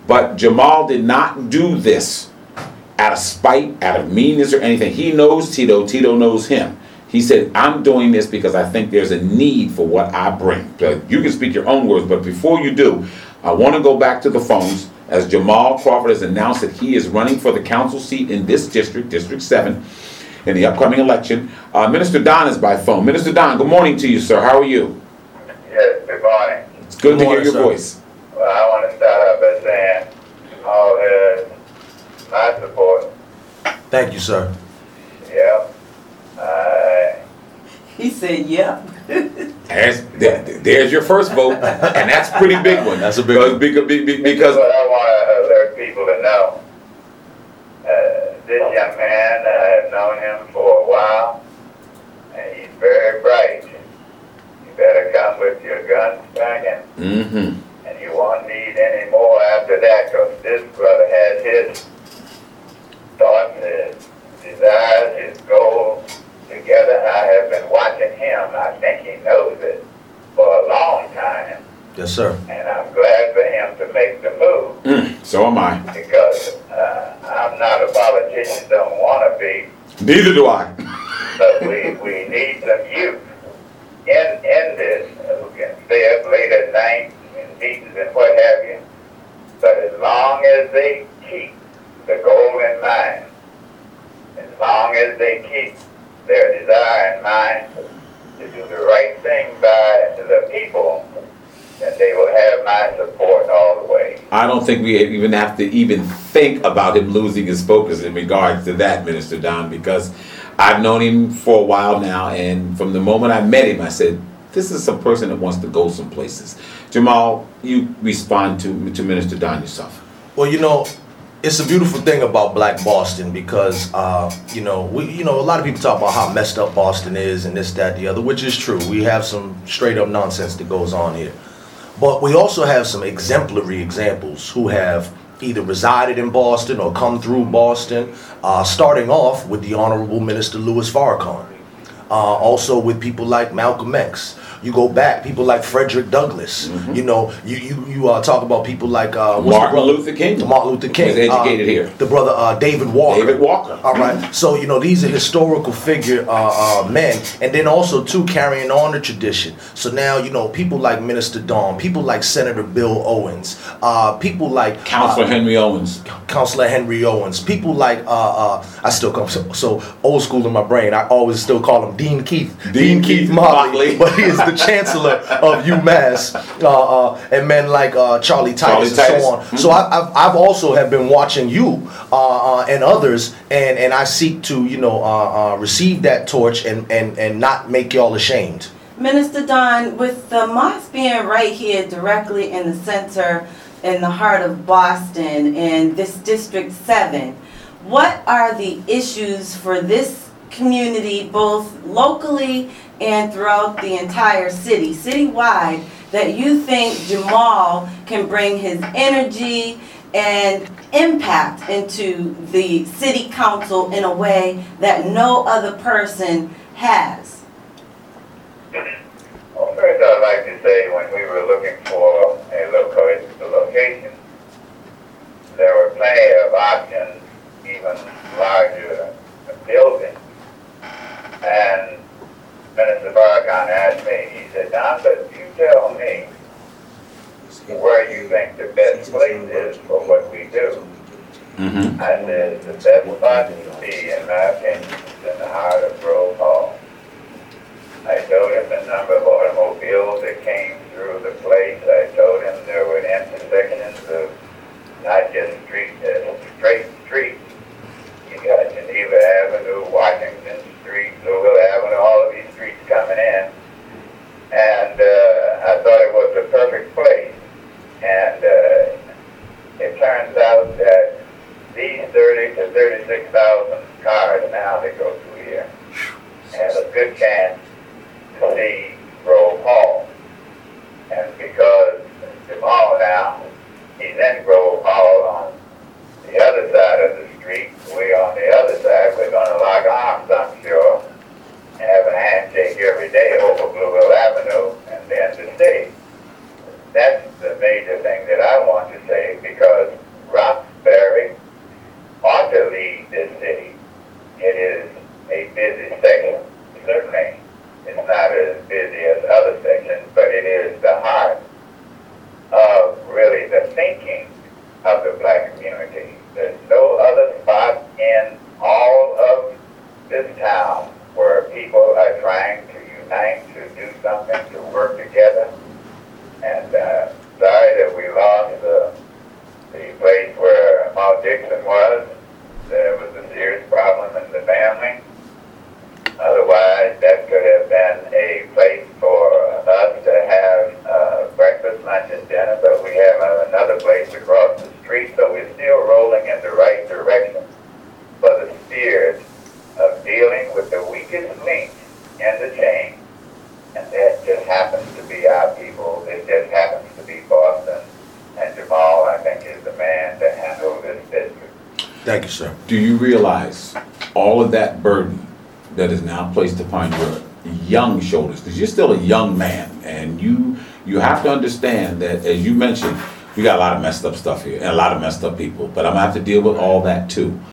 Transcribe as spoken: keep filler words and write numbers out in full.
But Jamal did not do this out of spite, out of meanness or anything. He knows Tito. Tito knows him. He said, I'm doing this because I think there's a need for what I bring. You can speak your own words, but before you do, I want to go back to the phones as Jamal Crawford has announced that he is running for the council seat in this district, District seven, in the upcoming election. Uh, Minister Don is by phone. Minister Don, good morning to you, sir. How are you? Yes, good morning. It's good, good to morning, hear your sir. voice. Well, I want to start off by saying Jamal has my support. Thank you, sir. Yeah. Uh, he said, yeah. There's, there, there's your first vote, and that's a pretty big one. That's a big one. Because, because, because what I want to alert people to know. Uh, this young man, I have known him for a while, and he's very bright. You better come with your guns banging. Mm-hmm. And you won't need any more after that, because this brother has his thoughts, his desires, his goals together. I have been watching him. I think he knows it for a long time. Yes, sir. And I'm glad for him to make the move. Mm, so am I. Because uh, I'm not a politician, don't want to be. Neither do I. But we, we need some youth in, in this who can stay up late at night in meetings and what have you. But as long as they keep the goal in mind, as long as they keep their desire in mind to do the right thing by the people, then they will have my support all the way. I don't think we even have to even think about him losing his focus in regards to that, Minister Don, because I've known him for a while now, and from the moment I met him, I said, this is some person that wants to go some places. Jamal, you respond to, to Minister Don yourself. Well, you know, it's a beautiful thing about Black Boston because, uh, you know, we, you know, a lot of people talk about how messed up Boston is and this, that, the other, which is true. We have some straight up nonsense that goes on here. But we also have some exemplary examples who have either resided in Boston or come through Boston, uh, starting off with the Honorable Minister Louis Farrakhan. Uh, also with people like Malcolm X. You go back, people like Frederick Douglass. Mm-hmm. You know, you you, you uh, talk about people like uh, Martin Luther King. Martin Luther King. He was educated uh, here. The brother uh, David Walker. David Walker. All right. So you know these are historical figure uh, uh, men, and then also too carrying on the tradition. So now you know people like Minister Don, people like Senator Bill Owens, uh, people like Councilor uh, Henry Owens. Councilor Henry Owens. People like uh, uh, I still come so, so old school in my brain. I always still call him Dean Keith. Dean, Dean Keith, Keith Motley, but he is the chancellor of UMass, uh, uh, and men like uh, Charlie Titus Charlie and so on. Mm-hmm. So I, I've, I've also have been watching you uh, uh, and others, and, and I seek to you know uh, uh, receive that torch and, and, and not make y'all ashamed. Minister Don, with the mosque being right here directly in the center, in the heart of Boston, in this District seven, what are the issues for this community, both locally and throughout the entire city, citywide, that you think Jamal can bring his energy and impact into the city council in a way that no other person has? Well, first I'd like to say when we were looking for a loca- location, there were plenty of options, even larger buildings. And Minister Farrakhan asked me, he said, Don, but you tell me where you think the best place is for what we do. Mm-hmm. I said, the best spot to be, in my opinion, is in the heart of Grove Hall. I told him the number of automobiles that came through the place. I told him there were intersections of not just street, uh, straight streets. You got Geneva Avenue, Washington Street, Louisville Avenue, all of these streets coming in. And uh, I thought it was the perfect place. And uh, it turns out that these thirty to thirty-six thousand cars now that go through here have a good chance to see Grove Hall. And because Jamal now, he's in Grove Hall on the other side of the street, we on the other side, we're going to lock arms, I'm sure, and have a handshake every day over Blueville Avenue and then the city. That's the major thing that I want to say, because we're still rolling in the right direction. But the spirit of dealing with the weakest link in the chain, and that just happens to be our people. It just happens to be Boston. And Jamal, I think, is the man to handle this district. Thank you, sir. Do you realize all of that burden that is now placed upon your young shoulders? Because you're still a young man, and you you have to understand that, as you mentioned, we got a lot of messed up stuff here and a lot of messed up people. But I'm gonna have to deal with all that too.